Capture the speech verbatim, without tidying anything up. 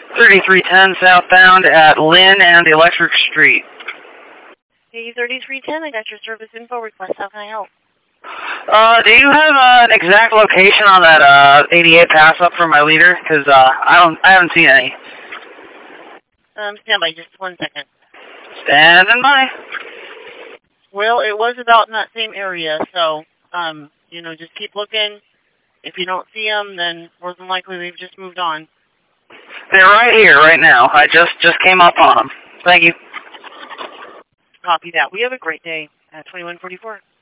thirty-three ten southbound at Lynn and Electric Street. Hey, thirty-three ten, I got your service info request. How can I help? Uh, do you have uh, an exact location on that uh, eighty-eight pass up for my leader? Because uh, I don't, I haven't seen any. Um, stand by just one second. Standing by. Well, it was about in that same area, so, um, you know, just keep looking. If you don't see them, then more than likely they've just moved on. They're right here, right now. I just, just came up on them. Thank you. Copy that. We have a great day at twenty-one forty-four.